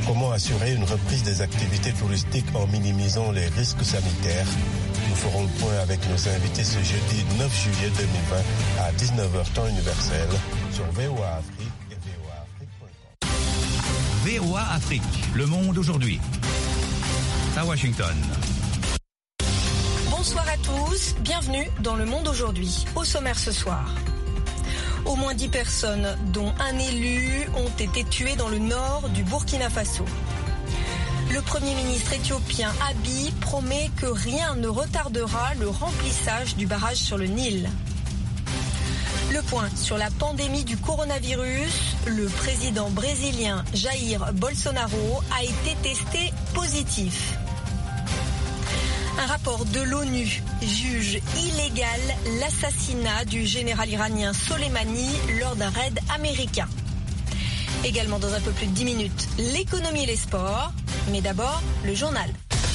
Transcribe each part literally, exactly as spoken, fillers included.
Comment assurer une reprise des activités touristiques en minimisant les risques sanitaires? Nous ferons le point avec nos invités ce jeudi neuf juillet deux mille vingt à dix-neuf heures temps universel sur V O A Afrique et V O A Afrique point com. V O A Afrique, le monde aujourd'hui. À Washington. Bonsoir à tous, bienvenue dans Le Monde aujourd'hui. Au sommaire ce soir. Au moins dix personnes, dont un élu, ont été tuées dans le nord du Burkina Faso. Le Premier ministre éthiopien Abiy promet que rien ne retardera le remplissage du barrage sur le Nil. Le point sur la pandémie du coronavirus, le président brésilien Jair Bolsonaro a été testé positif. Un rapport de l'ONU juge illégal l'assassinat du général iranien Soleimani lors d'un raid américain. Également dans un peu plus de dix minutes, l'économie et les sports. Mais d'abord, le journal.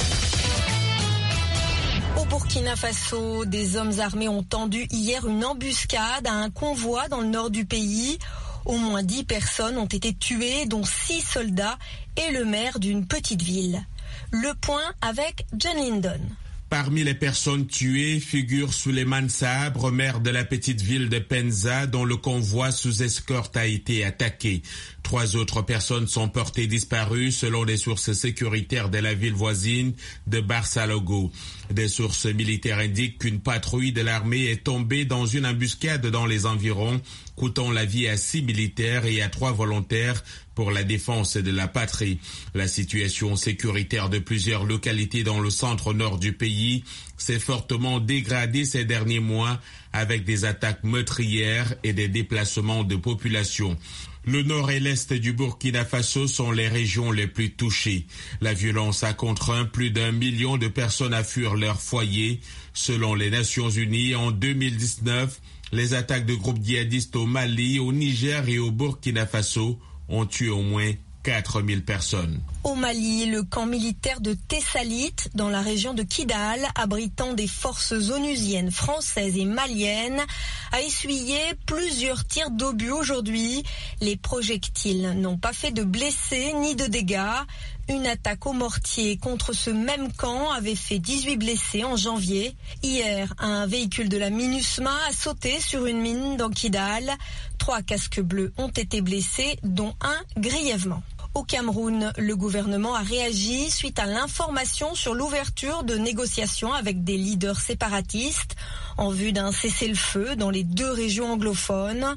Au Burkina Faso, des hommes armés ont tendu hier une embuscade à un convoi dans le nord du pays. Au moins dix personnes ont été tuées, dont six soldats et le maire d'une petite ville. Le point avec John Lindon. Parmi les personnes tuées figure Souleymane Sabre, maire de la petite ville de Penza, dont le convoi sous escorte a été attaqué. Trois autres personnes sont portées disparues selon des sources sécuritaires de la ville voisine de Barsalogo. Des sources militaires indiquent qu'une patrouille de l'armée est tombée dans une embuscade dans les environs, coûtant la vie à six militaires et à trois volontaires pour la défense de la patrie. La situation sécuritaire de plusieurs localités dans le centre-nord du pays s'est fortement dégradée ces derniers mois avec des attaques meurtrières et des déplacements de population. Le nord et l'est du Burkina Faso sont les régions les plus touchées. La violence a contraint plus d'un million de personnes à fuir leur foyer. Selon les Nations Unies, en deux mille dix-neuf, les attaques de groupes djihadistes au Mali, au Niger et au Burkina Faso ont tué au moins quatre mille personnes. Au Mali, le camp militaire de Tessalite, dans la région de Kidal, abritant des forces onusiennes, françaises et maliennes, a essuyé plusieurs tirs d'obus aujourd'hui. Les projectiles n'ont pas fait de blessés ni de dégâts. Une attaque au mortier contre ce même camp avait fait dix-huit blessés en janvier. Hier, un véhicule de la MINUSMA a sauté sur une mine dans Kidal. Trois casques bleus ont été blessés, dont un grièvement. Au Cameroun, le gouvernement a réagi suite à l'information sur l'ouverture de négociations avec des leaders séparatistes en vue d'un cessez-le-feu dans les deux régions anglophones.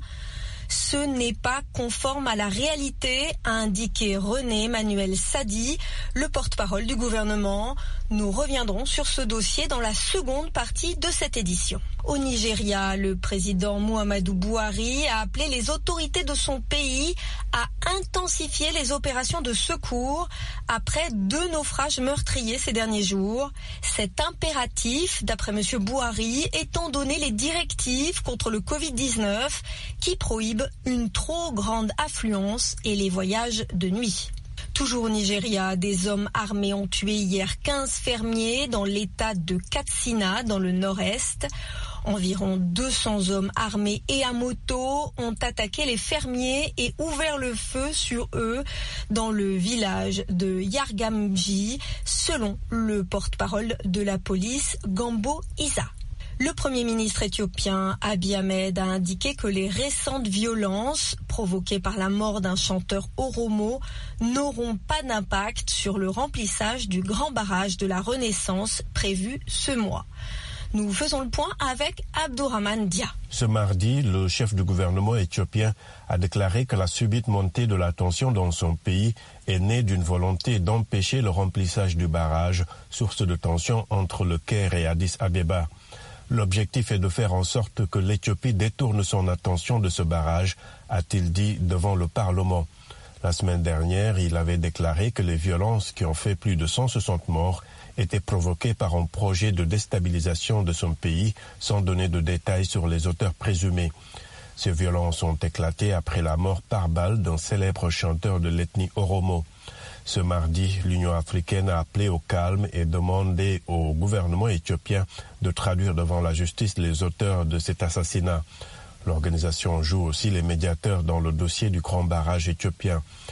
Ce n'est pas conforme à la réalité, a indiqué René Emmanuel Sadi, le porte-parole du gouvernement. Nous reviendrons sur ce dossier dans la seconde partie de cette édition. Au Nigeria, le président Muhammadu Buhari a appelé les autorités de son pays à intensifier les opérations de secours après deux naufrages meurtriers ces derniers jours. Cet impératif, d'après M. Buhari, étant donné les directives contre le covid dix-neuf qui prohibent une trop grande affluence et les voyages de nuit. Toujours au Nigeria, des hommes armés ont tué hier quinze fermiers dans l'état de Katsina, dans le nord-est. Environ deux cents hommes armés et à moto ont attaqué les fermiers et ouvert le feu sur eux dans le village de Yargamji, selon le porte-parole de la police, Gambo Isa. Le Premier ministre éthiopien Abiy Ahmed a indiqué que les récentes violences provoquées par la mort d'un chanteur oromo n'auront pas d'impact sur le remplissage du grand barrage de la Renaissance prévu ce mois. Nous faisons le point avec Abdourahmane Dia. Ce mardi, le chef du gouvernement éthiopien a déclaré que la subite montée de la tension dans son pays est née d'une volonté d'empêcher le remplissage du barrage, source de tension entre le Caire et Addis Abeba. L'objectif est de faire en sorte que l'Éthiopie détourne son attention de ce barrage, a-t-il dit devant le Parlement. La semaine dernière, il avait déclaré que les violences qui ont fait plus de cent soixante morts étaient provoquées par un projet de déstabilisation de son pays, sans donner de détails sur les auteurs présumés. Ces violences ont éclaté après la mort par balle d'un célèbre chanteur de l'ethnie Oromo. Ce mardi, l'Union africaine a appelé au calme et demandé au gouvernement éthiopien de traduire devant la justice les auteurs de cet assassinat. L'organisation joue aussi les médiateurs dans le dossier du grand barrage éthiopien.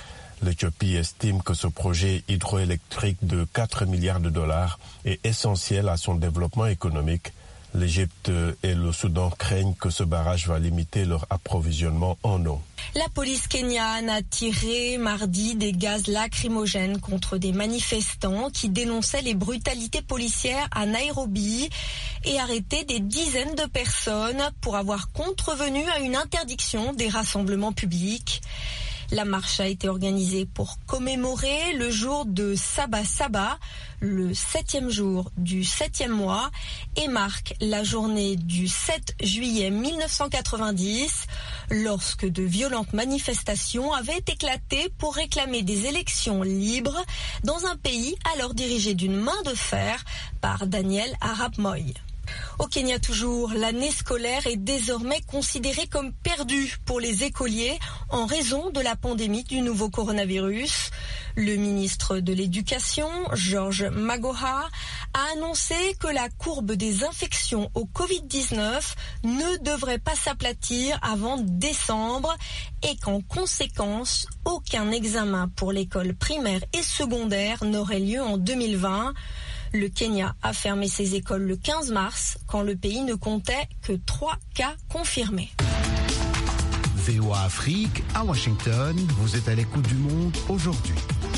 L'Éthiopie estime que ce projet hydroélectrique de quatre milliards de dollars est essentiel à son développement économique. L'Égypte et le Soudan craignent que ce barrage va limiter leur approvisionnement en eau. La police kenyane a tiré mardi des gaz lacrymogènes contre des manifestants qui dénonçaient les brutalités policières à Nairobi et arrêté des dizaines de personnes pour avoir contrevenu à une interdiction des rassemblements publics. La marche a été organisée pour commémorer le jour de Saba Saba, le septième jour du septième mois, et marque la journée du sept juillet mille neuf cent quatre-vingt-dix, lorsque de violentes manifestations avaient éclaté pour réclamer des élections libres dans un pays alors dirigé d'une main de fer par Daniel Arap Moi. Au Kenya toujours, l'année scolaire est désormais considérée comme perdue pour les écoliers en raison de la pandémie du nouveau coronavirus. Le ministre de l'Éducation, George Magoha, a annoncé que la courbe des infections au covid dix-neuf ne devrait pas s'aplatir avant décembre et qu'en conséquence, aucun examen pour l'école primaire et secondaire n'aurait lieu en deux mille vingt. Le Kenya a fermé ses écoles le quinze mars, quand le pays ne comptait que trois cas confirmés. V O A Afrique, à Washington, vous êtes à l'écoute du monde aujourd'hui.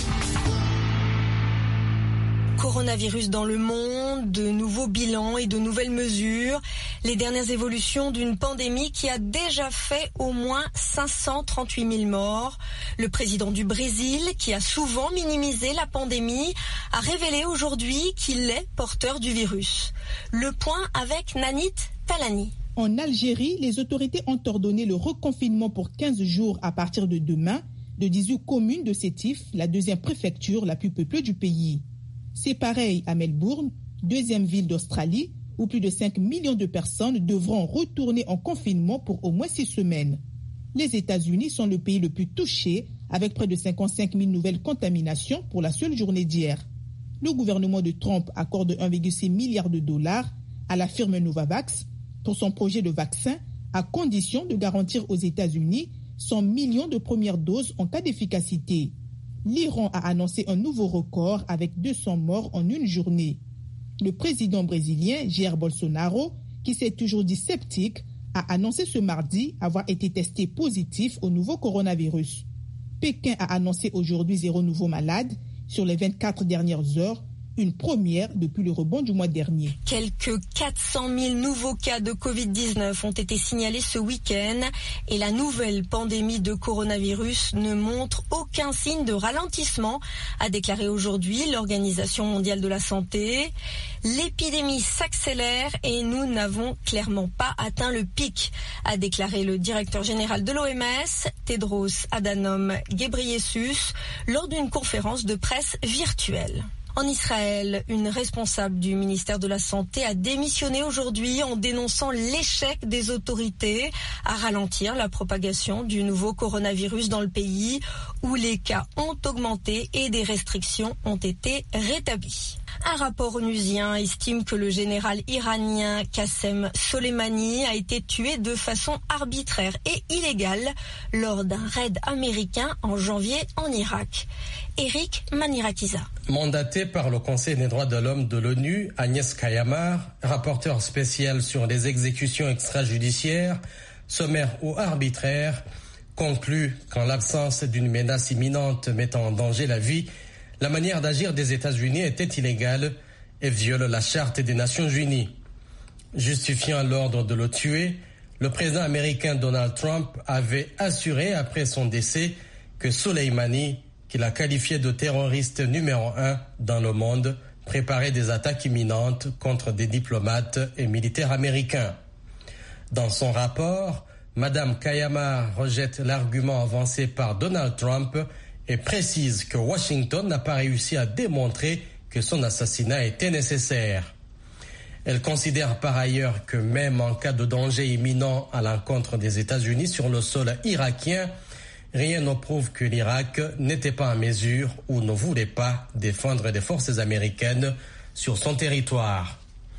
Coronavirus dans le monde, de nouveaux bilans et de nouvelles mesures. Les dernières évolutions d'une pandémie qui a déjà fait au moins cinq cent trente-huit mille morts. Le président du Brésil, qui a souvent minimisé la pandémie, a révélé aujourd'hui qu'il est porteur du virus. Le point avec Nanit Talani. En Algérie, les autorités ont ordonné le reconfinement pour quinze jours à partir de demain de dix-huit communes de Sétif, la deuxième préfecture la plus peuplée du pays. C'est pareil à Melbourne, deuxième ville d'Australie, où plus de cinq millions de personnes devront retourner en confinement pour au moins six semaines. Les États-Unis sont le pays le plus touché, avec près de cinquante-cinq mille nouvelles contaminations pour la seule journée d'hier. Le gouvernement de Trump accorde un virgule six milliard de dollars à la firme Novavax pour son projet de vaccin, à condition de garantir aux États-Unis cent millions de premières doses en cas d'efficacité. L'Iran a annoncé un nouveau record avec deux cents morts en une journée. Le président brésilien Jair Bolsonaro, qui s'est toujours dit sceptique, a annoncé ce mardi avoir été testé positif au nouveau coronavirus. Pékin a annoncé aujourd'hui zéro nouveau malade sur les vingt-quatre dernières heures, une première depuis le rebond du mois dernier. Quelques quatre cent mille nouveaux cas de covid dix-neuf ont été signalés ce week-end et la nouvelle pandémie de coronavirus ne montre aucun signe de ralentissement, a déclaré aujourd'hui l'Organisation mondiale de la santé. L'épidémie s'accélère et nous n'avons clairement pas atteint le pic, a déclaré le directeur général de l'O M S, Tedros Adhanom Ghebreyesus, lors d'une conférence de presse virtuelle. En Israël, une responsable du ministère de la Santé a démissionné aujourd'hui en dénonçant l'échec des autorités à ralentir la propagation du nouveau coronavirus dans le pays, où les cas ont augmenté et des restrictions ont été rétablies. Un rapport onusien estime que le général iranien Qassem Soleimani a été tué de façon arbitraire et illégale lors d'un raid américain en janvier en Irak. Eric Manirakiza. Mandatée par le Conseil des droits de l'homme de l'ONU, Agnès Kayamar, rapporteure spéciale sur les exécutions extrajudiciaires, sommaires ou arbitraires, conclut qu'en l'absence d'une menace imminente mettant en danger la vie, la manière d'agir des États-Unis était illégale et viole la Charte des Nations Unies. Justifiant l'ordre de le tuer, le président américain Donald Trump avait assuré après son décès que Soleimani, qu'il a qualifié de terroriste numéro un dans le monde, préparait des attaques imminentes contre des diplomates et militaires américains. Dans son rapport, Madame Kayamar rejette l'argument avancé par Donald Trump et précise que Washington n'a pas réussi à démontrer que son assassinat était nécessaire. Elle considère par ailleurs que même en cas de danger imminent à l'encontre des États-Unis sur le sol irakien, rien ne prouve que l'Irak n'était pas en mesure ou ne voulait pas défendre des forces américaines sur son territoire.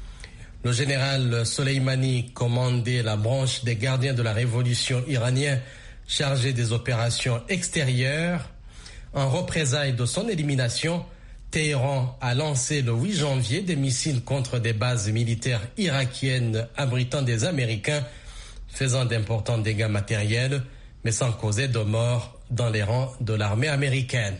Le général Soleimani commandait la branche des gardiens de la révolution iranienne chargée des opérations extérieures. En représailles de son élimination, Téhéran a lancé le huit janvier des missiles contre des bases militaires irakiennes abritant des Américains, faisant d'importants dégâts matériels, mais sans causer de mort dans les rangs de l'armée américaine.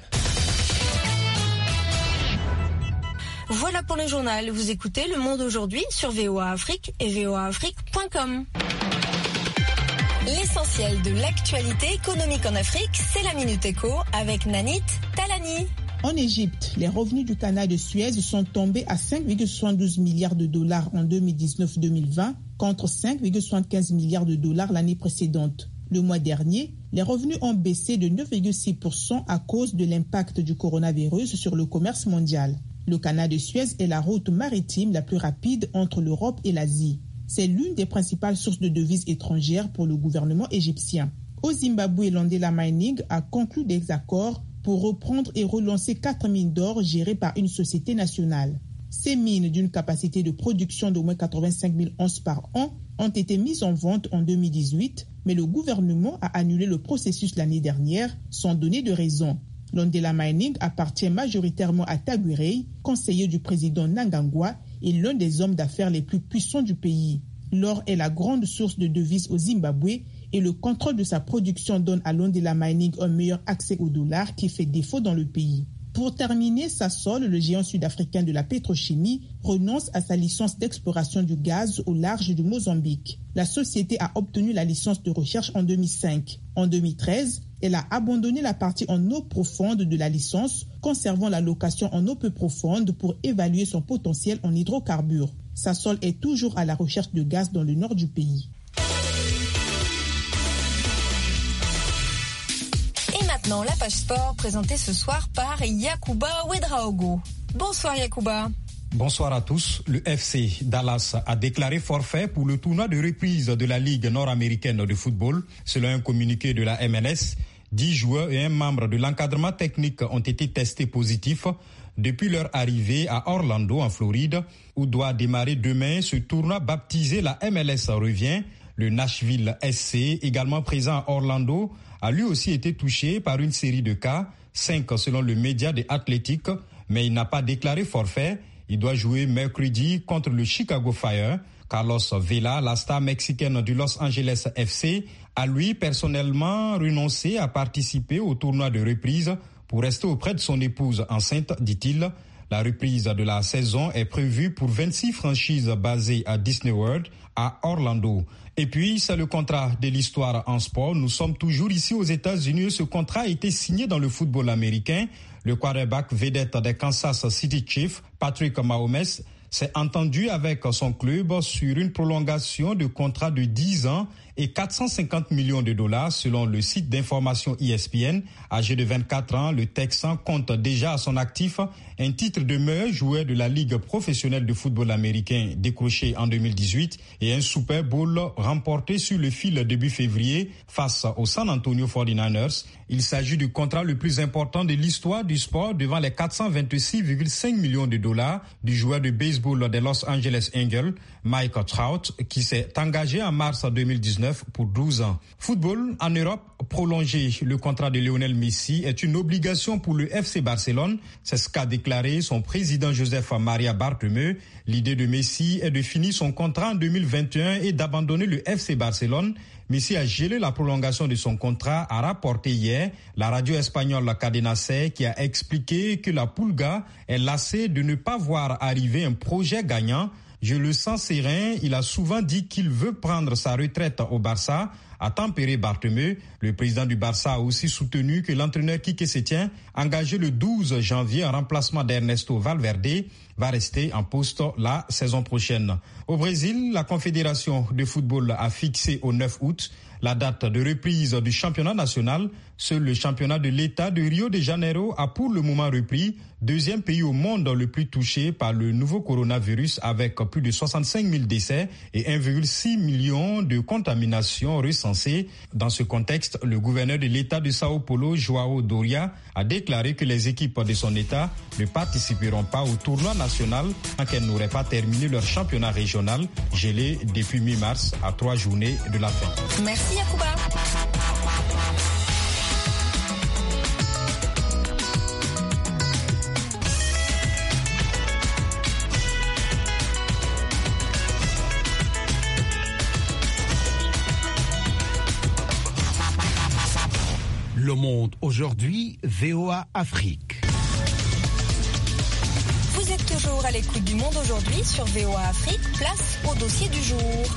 Voilà pour le journal. Vous écoutez Le Monde aujourd'hui sur V O A Afrique et v o a afrique point com. L'essentiel de l'actualité économique en Afrique, c'est la Minute Éco avec Nanit Talani. En Égypte, les revenus du canal de Suez sont tombés à cinq virgule soixante-douze milliards de dollars en deux mille dix-neuf deux mille vingt contre cinq virgule soixante-quinze milliards de dollars l'année précédente. Le mois dernier, les revenus ont baissé de neuf virgule six pour cent à cause de l'impact du coronavirus sur le commerce mondial. Le canal de Suez est la route maritime la plus rapide entre l'Europe et l'Asie. C'est l'une des principales sources de devises étrangères pour le gouvernement égyptien. Au Zimbabwe, Landela Mining a conclu des accords pour reprendre et relancer quatre mines d'or gérées par une société nationale. Ces mines, d'une capacité de production d'au moins quatre-vingt-cinq mille onces par an, ont été mises en vente en deux mille dix-huit, mais le gouvernement a annulé le processus l'année dernière sans donner de raison. Landela Mining appartient majoritairement à Taguirey, conseiller du président Mnangagwa et l'un des hommes d'affaires les plus puissants du pays. L'or est la grande source de devises au Zimbabwe et le contrôle de sa production donne à Landela Mining un meilleur accès au dollar qui fait défaut dans le pays. Pour terminer, Sasol, le géant sud-africain de la pétrochimie, renonce à sa licence d'exploration du gaz au large du Mozambique. La société a obtenu la licence de recherche en deux mille cinq. En deux mille treize, elle a abandonné la partie en eau profonde de la licence, conservant la location en eau peu profonde pour évaluer son potentiel en hydrocarbures. Sasol est toujours à la recherche de gaz dans le nord du pays. Maintenant, la page sport présentée ce soir par Yacouba Ouedraogo. Bonsoir Yacouba. Bonsoir à tous. Le F C Dallas a déclaré forfait pour le tournoi de reprise de la Ligue nord-américaine de football. Selon un communiqué de la M L S, dix joueurs et un membre de l'encadrement technique ont été testés positifs depuis leur arrivée à Orlando, en Floride, où doit démarrer demain ce tournoi baptisé La M L S revient. Le Nashville S C, également présent à Orlando, a lui aussi été touché par une série de cas, cinq selon le média de Athletic, mais il n'a pas déclaré forfait. Il doit jouer mercredi contre le Chicago Fire. Carlos Vela, la star mexicaine du Los Angeles F C, a lui personnellement renoncé à participer au tournoi de reprise pour rester auprès de son épouse enceinte, dit-il. La reprise de la saison est prévue pour vingt-six franchises basées à Disney World, à Orlando. Et puis, c'est le contrat de l'histoire en sport. Nous sommes toujours ici aux États-Unis. Ce contrat a été signé dans le football américain. Le quarterback vedette des Kansas City Chiefs, Patrick Mahomes, s'est entendu avec son club sur une prolongation de contrat de dix ans et quatre cent cinquante millions de dollars selon le site d'information E S P N. Âgé de vingt-quatre ans, le Texan compte déjà à son actif un titre de meilleur joueur de la Ligue professionnelle de football américain décroché en deux mille dix-huit et un Super Bowl remporté sur le fil début février face aux San Antonio forty-niners. Il s'agit du contrat le plus important de l'histoire du sport devant les quatre cent vingt-six virgule cinq millions de dollars du joueur de baseball des Los Angeles Angels, Mike Trout, qui s'est engagé en mars deux mille dix-neuf pour douze ans. Football en Europe, prolonger le contrat de Lionel Messi est une obligation pour le F C Barcelone. C'est ce qu'a déclaré son président Joseph Maria Bartomeu. L'idée de Messi est de finir son contrat en deux mille vingt et un et d'abandonner le F C Barcelone. Messi a gelé la prolongation de son contrat, a rapporté hier la radio espagnole Cadena Ser, qui a expliqué que la Pulga est lassée de ne pas voir arriver un projet gagnant. Je le sens serein, il a souvent dit qu'il veut prendre sa retraite au Barça, a tempéré Bartomeu. Le président du Barça a aussi soutenu que l'entraîneur Quique Sétien, engagé le douze janvier en remplacement d'Ernesto Valverde, va rester en poste la saison prochaine. Au Brésil, la Confédération de football a fixé au neuf août la date de reprise du championnat national. Seul le championnat de l'État de Rio de Janeiro a pour le moment repris, deuxième pays au monde le plus touché par le nouveau coronavirus avec plus de soixante-cinq mille décès et un virgule six million de contaminations recensées. Dans ce contexte, le gouverneur de l'État de Sao Paulo, João Doria, a déclaré que les équipes de son État ne participeront pas au tournoi national tant qu'elles n'auraient pas terminé leur championnat régional gelé depuis mi-mars à trois journées de la fin. Merci Yacouba. Monde aujourd'hui, V O A Afrique. Vous êtes toujours à l'écoute du Monde aujourd'hui sur V O A Afrique, place au dossier du jour.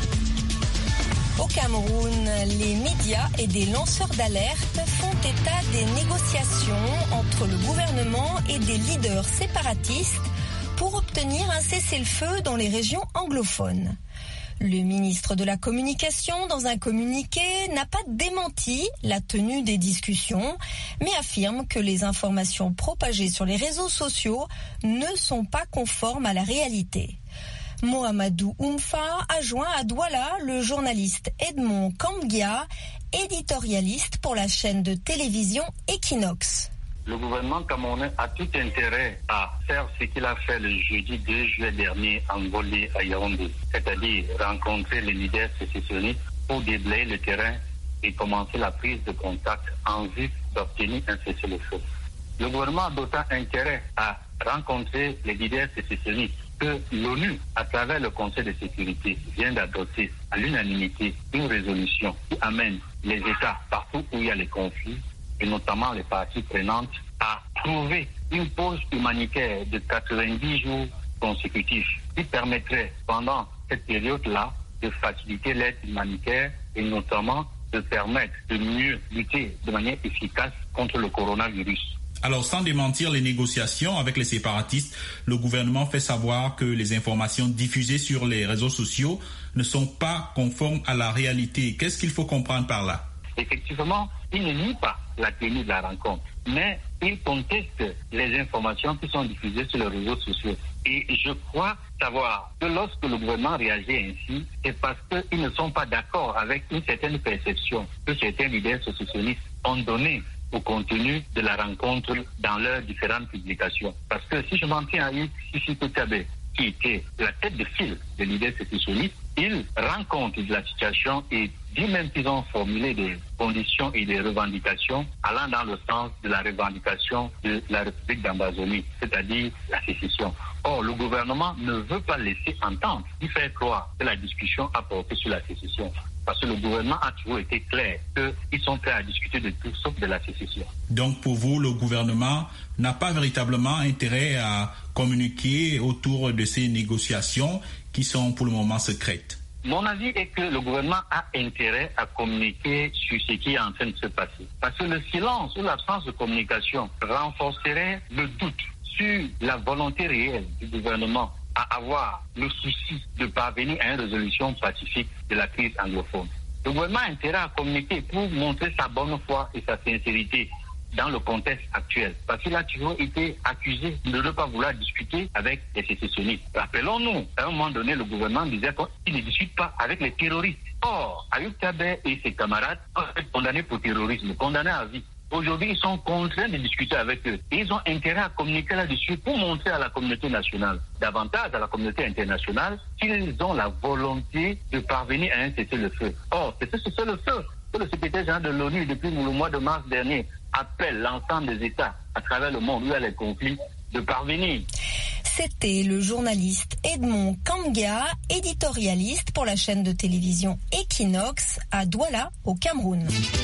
Au Cameroun, les médias et des lanceurs d'alerte font état des négociations entre le gouvernement et des leaders séparatistes pour obtenir un cessez-le-feu dans les régions anglophones. Le ministre de la Communication, dans un communiqué, n'a pas démenti la tenue des discussions, mais affirme que les informations propagées sur les réseaux sociaux ne sont pas conformes à la réalité. Mohamedou Oumfa a joint à Douala le journaliste Edmond Kamgia, éditorialiste pour la chaîne de télévision Equinox. Le gouvernement camerounais a tout intérêt à faire ce qu'il a fait le jeudi deux juillet dernier en Volée à Yaoundé, c'est-à-dire rencontrer les leaders sécessionnistes pour déblayer le terrain et commencer la prise de contact en vue d'obtenir un cessez-le-feu. Le gouvernement a d'autant intérêt à rencontrer les leaders sécessionnistes que l'ONU, à travers le Conseil de sécurité, vient d'adopter à l'unanimité une résolution qui amène les États partout où il y a les conflits, et notamment les parties prenantes, à trouver une pause humanitaire de quatre-vingt-dix jours consécutifs qui permettrait, pendant cette période-là, de faciliter l'aide humanitaire et notamment de permettre de mieux lutter de manière efficace contre le coronavirus. Alors, sans démentir les négociations avec les séparatistes, le gouvernement fait savoir que les informations diffusées sur les réseaux sociaux ne sont pas conformes à la réalité. Qu'est-ce qu'il faut comprendre par là? Effectivement, il ne nie pas la tenue de la rencontre, mais il conteste les informations qui sont diffusées sur les réseaux sociaux. Et je crois savoir que lorsque le gouvernement réagit ainsi, c'est parce qu'ils ne sont pas d'accord avec une certaine perception que certains leaders sécessionnistes ont donnée au contenu de la rencontre dans leurs différentes publications. Parce que si je m'en tiens à Sissi Koutabe, qui était la tête de file des leaders sécessionnistes, il rend compte de la situation et dit même qu'ils ont formulé des conditions et des revendications allant dans le sens de la revendication de la République d'Ambazonie, c'est-à-dire la sécession. Or, le gouvernement ne veut pas laisser entendre, il fait croire que la discussion a porté sur la sécession. Parce que le gouvernement a toujours été clair qu'ils sont prêts à discuter de tout sauf de la sécession. Donc pour vous, le gouvernement n'a pas véritablement intérêt à communiquer autour de ces négociations qui sont pour le moment secrètes? Mon avis est que le gouvernement a intérêt à communiquer sur ce qui est en train de se passer. Parce que le silence ou l'absence de communication renforcerait le doute sur la volonté réelle du gouvernement à avoir le souci de parvenir à une résolution pacifique de la crise anglophone. Le gouvernement a intérêt à communiquer pour montrer sa bonne foi et sa sincérité dans le contexte actuel. Parce qu'il a toujours été accusé de ne pas vouloir discuter avec les sécessionnistes. Rappelons-nous, à un moment donné, le gouvernement disait qu'il ne discute pas avec les terroristes. Or, Ayoub Tabet et ses camarades ont été condamnés pour terrorisme, condamnés à vie. Aujourd'hui, ils sont contraints de discuter avec eux. Et ils ont intérêt à communiquer là-dessus pour montrer à la communauté nationale, davantage à la communauté internationale, qu'ils ont la volonté de parvenir à un cessez-le-feu. Or, c'est ce cessez-le-feu que le secrétaire général de l'ONU, depuis le mois de mars dernier, appelle l'ensemble des États à travers le monde où il y a les conflits de parvenir. C'était le journaliste Edmond Kamgia, éditorialiste pour la chaîne de télévision Equinox à Douala, au Cameroun.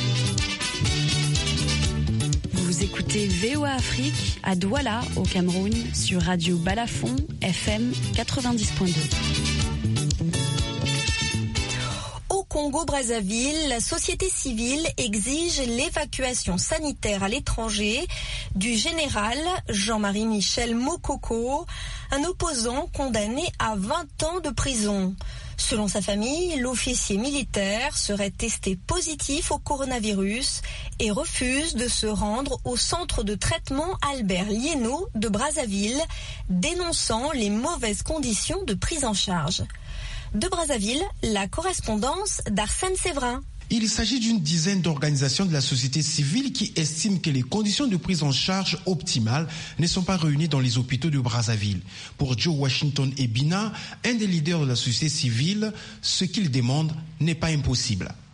Vous écoutez V O A Afrique à Douala, au Cameroun, sur Radio Balafon, F M quatre-vingt-dix point deux. Au Congo-Brazzaville, la société civile exige l'évacuation sanitaire à l'étranger du général Jean-Marie Michel Mokoko, un opposant condamné à vingt ans de prison. Selon sa famille, l'officier militaire serait testé positif au coronavirus et refuse de se rendre au centre de traitement Albert Liénot de Brazzaville, dénonçant les mauvaises conditions de prise en charge. De Brazzaville, la correspondance d'Arsène Séverin. Il s'agit d'une dizaine d'organisations de la société civile qui estiment que les conditions de prise en charge optimales ne sont pas réunies dans les hôpitaux de Brazzaville. Pour Joe Washington Ebina, un des leaders de la société civile, ce qu'il demande n'est pas impossible.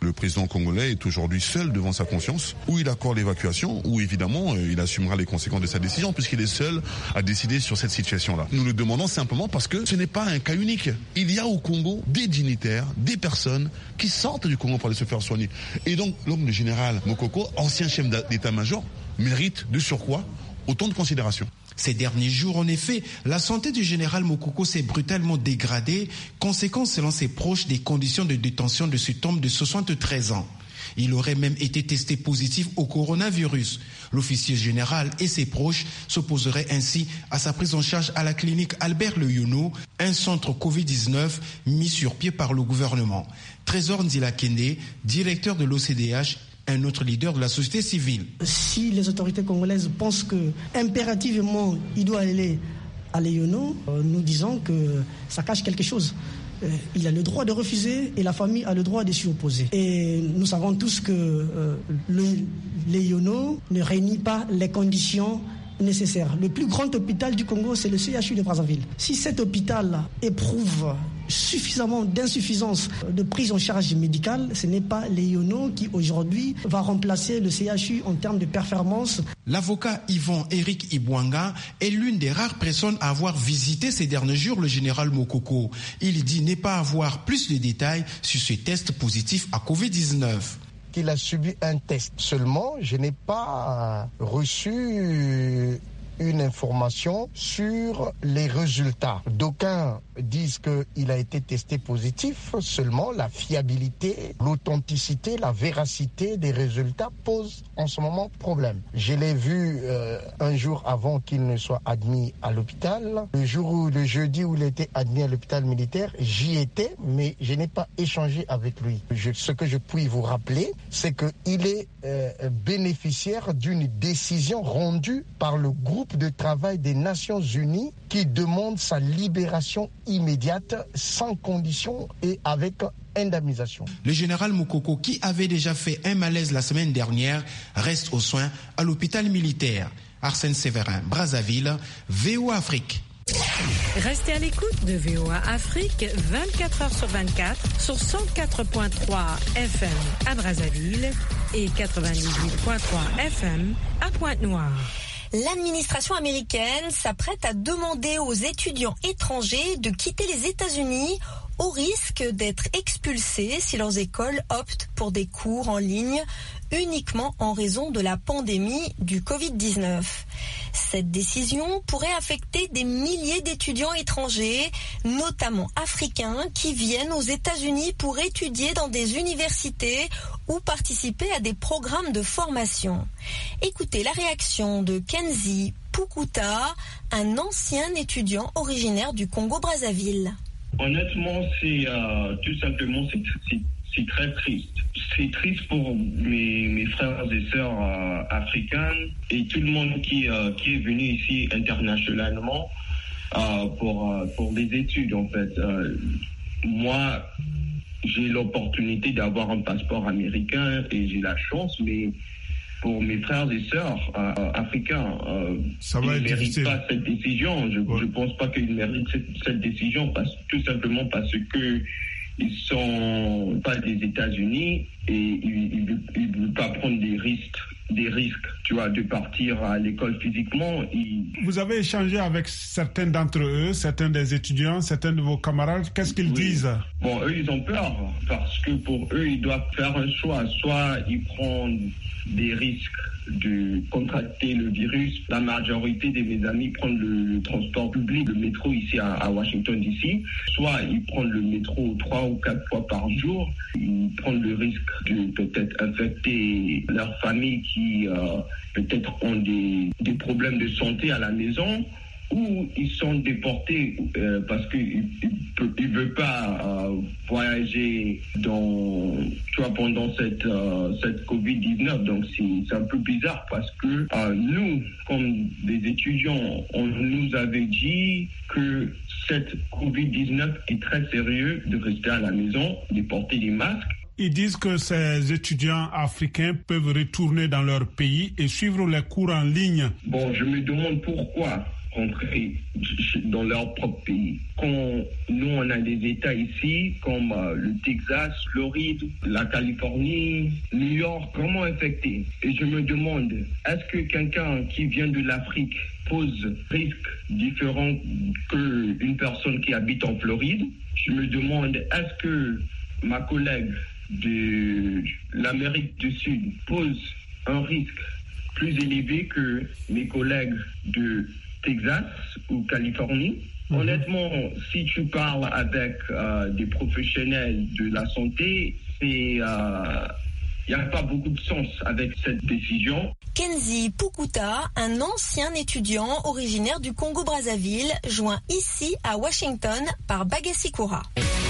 Le président congolais est aujourd'hui seul devant sa conscience, où il accorde l'évacuation, où évidemment il assumera les conséquences de sa décision, puisqu'il est seul à décider sur cette situation-là. Nous le demandons simplement parce que ce n'est pas un cas unique. Il y a au Congo des dignitaires, des personnes qui sortent du Congo pour aller se faire soigner. Et donc l'homme de général Mokoko, ancien chef d'état-major, mérite de surcroît autant de considération. Ces derniers jours, en effet, la santé du général Mokoko s'est brutalement dégradée, conséquence selon ses proches des conditions de détention de cet homme de soixante-treize ans. Il aurait même été testé positif au coronavirus. L'officier général et ses proches s'opposeraient ainsi à sa prise en charge à la clinique Albert Leyono, un centre covid dix-neuf mis sur pied par le gouvernement. Trésor Ndila-Kende, directeur de l'O C D H, un autre leader de la société civile. Si les autorités congolaises pensent que impérativement il doit aller à Leyono, nous disons que ça cache quelque chose. Il a le droit de refuser et la famille a le droit de s'y opposer. Et nous savons tous que euh, le Leyono ne réunit pas les conditions nécessaires. Le plus grand hôpital du Congo, c'est le C H U de Brazzaville. Si cet hôpital éprouve suffisamment d'insuffisance de prise en charge médicale, ce n'est pas Leyono qui aujourd'hui va remplacer le C H U en termes de performance. L'avocat Yvon Eric Ibwanga est l'une des rares personnes à avoir visité ces derniers jours le général Mokoko. Il dit ne pas avoir plus de détails sur ce test positif à covid dix-neuf. Qu'il a subi un test. Seulement, je n'ai pas reçu une information sur les résultats. D'aucuns disent qu'il a été testé positif, seulement la fiabilité, l'authenticité, la véracité des résultats posent en ce moment problème. Je l'ai vu euh, un jour avant qu'il ne soit admis à l'hôpital. Le jour où, le jeudi où il était admis à l'hôpital militaire, j'y étais, mais je n'ai pas échangé avec lui. Je, ce que je puis vous rappeler, c'est qu'il est euh, bénéficiaire d'une décision rendue par le groupe de travail des Nations Unies qui demande sa libération immédiate, sans condition et avec indemnisation. Le général Mokoko, qui avait déjà fait un malaise la semaine dernière, reste aux soins à l'hôpital militaire. Arsène Séverin, Brazzaville, V O A Afrique. Restez à l'écoute de V O A Afrique vingt-quatre heures sur vingt-quatre sur cent quatre virgule trois F M à Brazzaville et quatre-vingt-dix-huit virgule trois F M à Pointe-Noire. L'administration américaine s'apprête à demander aux étudiants étrangers de quitter les États-Unis au risque d'être expulsés si leurs écoles optent pour des cours en ligne uniquement en raison de la pandémie du covid dix-neuf. Cette décision pourrait affecter des milliers d'étudiants étrangers, notamment africains, qui viennent aux États-Unis pour étudier dans des universités ou participer à des programmes de formation. Écoutez la réaction de Kenzi Pukuta, un ancien étudiant originaire du Congo-Brazzaville. Honnêtement, c'est euh, tout simplement c'est, c'est, c'est très triste. C'est triste pour mes, mes frères et sœurs euh, africains et tout le monde qui, euh, qui est venu ici internationalement euh, pour, euh, pour des études en fait. Euh, moi, j'ai l'opportunité d'avoir un passeport américain et j'ai la chance, mais pour mes frères et sœurs euh, africains, euh, Ça ils va ne être méritent difficile. pas cette décision. Je ne Ouais. pense pas qu'ils méritent cette, cette décision, parce, tout simplement parce que ils sont pas des États-Unis et ils ne veulent pas prendre des risques, des risques, tu vois, de partir à l'école physiquement. Ils... Vous avez échangé avec certains d'entre eux, certains des étudiants, certains de vos camarades. Qu'est-ce qu'ils Oui. disent? Bon, eux, ils ont peur parce que pour eux, ils doivent faire un choix. Soit ils prennent des risques de contracter le virus. La majorité de mes amis prennent le, le transport public, le métro ici à, à Washington D C. Soit ils prennent le métro trois ou quatre fois par jour. Ils prennent le risque de peut-être infecter leur famille qui euh, peut-être ont des, des problèmes de santé à la maison, ou ils sont déportés euh, parce qu'ils ne veulent pas euh, voyager dans, tu vois, pendant cette, euh, cette covid dix-neuf. Donc c'est, c'est un peu bizarre parce que euh, nous, comme des étudiants, on nous avait dit que cette covid dix-neuf est très sérieux, de rester à la maison, de porter des masques. Ils disent que ces étudiants africains peuvent retourner dans leur pays et suivre les cours en ligne. Bon, je me demande pourquoi. rentrer dans leur propre pays. Quand nous, on a des États ici, comme euh, le Texas, Floride, la Californie, New York, comment infecter? Et je me demande, est-ce que quelqu'un qui vient de l'Afrique pose risque différent qu'une personne qui habite en Floride? Je me demande, est-ce que ma collègue de l'Amérique du Sud pose un risque plus élevé que mes collègues de Texas ou Californie? Mmh. Honnêtement, si tu parles avec euh, des professionnels de la santé, c'est, euh, il n'y a pas beaucoup de sens avec cette décision. Kenzi Pukuta, un ancien étudiant originaire du Congo-Brazzaville, joint ici à Washington par Bagasikura.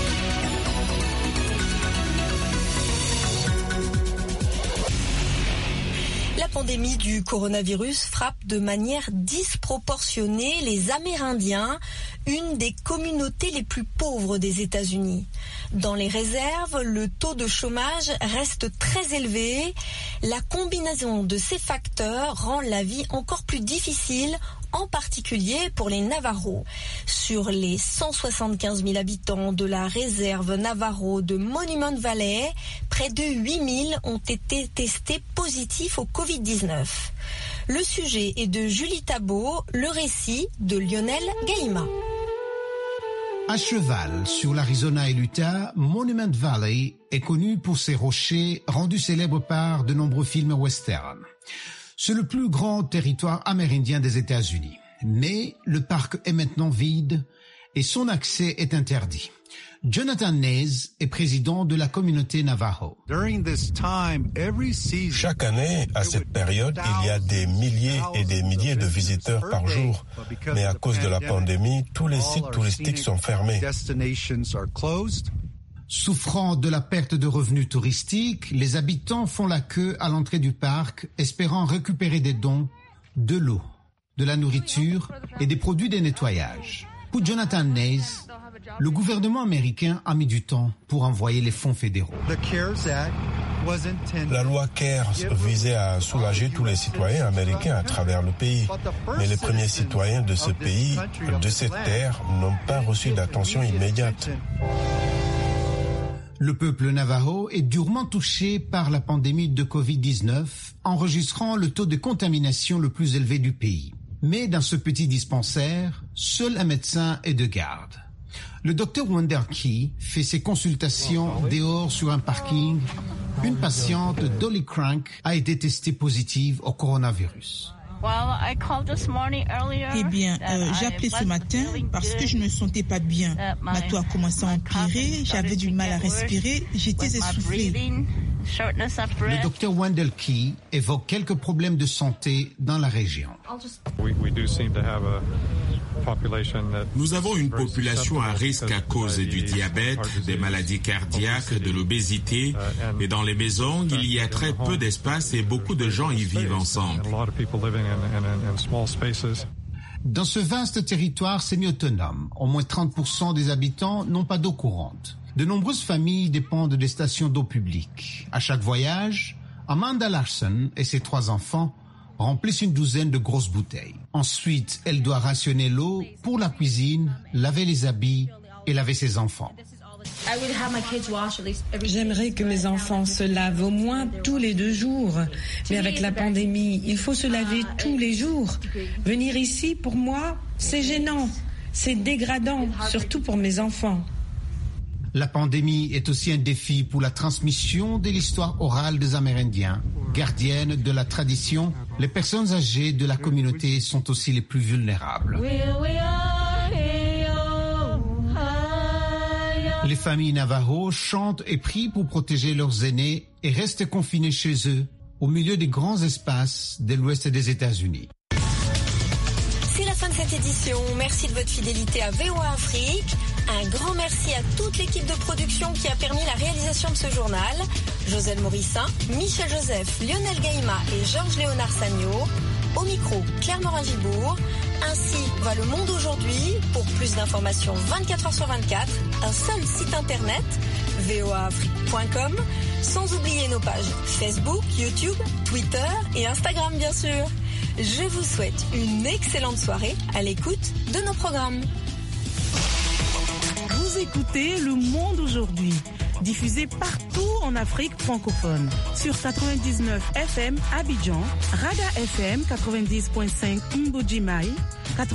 La pandémie du coronavirus frappe de manière disproportionnée les Amérindiens, une des communautés les plus pauvres des États-Unis. Dans les réserves, le taux de chômage reste très élevé. La combinaison de ces facteurs rend la vie encore plus difficile, en particulier pour les Navajos. Sur les cent soixante-quinze mille habitants de la réserve Navajo de Monument Valley, près de huit mille ont été testés positifs au covid dix-neuf. Le sujet est de Julie Tabot, le récit de Lionel Gaïma. À cheval sur l'Arizona et l'Utah, Monument Valley est connu pour ses rochers rendus célèbres par de nombreux films westerns. C'est le plus grand territoire amérindien des États-Unis. Mais le parc est maintenant vide et son accès est interdit. Jonathan Nez est président de la communauté Navajo. Chaque année, à cette période, il y a des milliers et des milliers de visiteurs par jour. Mais à cause de la pandémie, tous les sites touristiques sont fermés. Souffrant de la perte de revenus touristiques, les habitants font la queue à l'entrée du parc, espérant récupérer des dons, de l'eau, de la nourriture et des produits de nettoyage. Pour Jonathan Nez, le gouvernement américain a mis du temps pour envoyer les fonds fédéraux. La loi CARES visait à soulager tous les citoyens américains à travers le pays. Mais les premiers citoyens de ce pays, de cette terre, n'ont pas reçu d'attention immédiate. Le peuple navajo est durement touché par la pandémie de covid dix-neuf, enregistrant le taux de contamination le plus élevé du pays. Mais dans ce petit dispensaire, seul un médecin est de garde. Le docteur Wendell Key fait ses consultations dehors sur un parking. Une patiente, Dolly Crank, a été testée positive au coronavirus. Eh bien, euh, j'ai appelé ce matin parce que je ne me sentais pas bien. Ma toux a commencé à empirer, j'avais du mal à respirer, j'étais essoufflée. Le docteur Wendell Key évoque quelques problèmes de santé dans la région. Nous avons une population à risque à cause du diabète, des maladies cardiaques, de l'obésité. Et dans les maisons, il y a très peu d'espace et beaucoup de gens y vivent ensemble. Dans ce vaste territoire semi-autonome, au moins trente pour cent des habitants n'ont pas d'eau courante. De nombreuses familles dépendent des stations d'eau publiques. À chaque voyage, Amanda Larson et ses trois enfants remplissent une douzaine de grosses bouteilles. Ensuite, elle doit rationner l'eau pour la cuisine, laver les habits et laver ses enfants. J'aimerais que mes enfants se lavent au moins tous les deux jours. Mais avec la pandémie, il faut se laver tous les jours. Venir ici, pour moi, c'est gênant. C'est dégradant, surtout pour mes enfants. La pandémie est aussi un défi pour la transmission de l'histoire orale des Amérindiens. Gardiennes de la tradition, les personnes âgées de la communauté sont aussi les plus vulnérables. Les familles Navajo chantent et prient pour protéger leurs aînés et restent confinés chez eux, au milieu des grands espaces de l'ouest des États-Unis. C'est la fin de cette édition. Merci de votre fidélité à V O A Afrique. Un grand merci à toute l'équipe de production qui a permis la réalisation de ce journal. Joselle Morissin, Michel Joseph, Lionel Gaïma et Georges-Léonard Sagno. Au micro, Claire Morin-Gibourg. Ainsi va le monde aujourd'hui. Pour plus d'informations vingt-quatre heures sur vingt-quatre, un seul site internet, v o a afrique point com, sans oublier nos pages Facebook, YouTube, Twitter et Instagram bien sûr. Je vous souhaite une excellente soirée à l'écoute de nos programmes. Vous écoutez Le Monde aujourd'hui, diffusé partout en Afrique francophone. Sur quatre-vingt-dix-neuf F M Abidjan, Rada F M quatre-vingt-dix point cinq Mbujimai,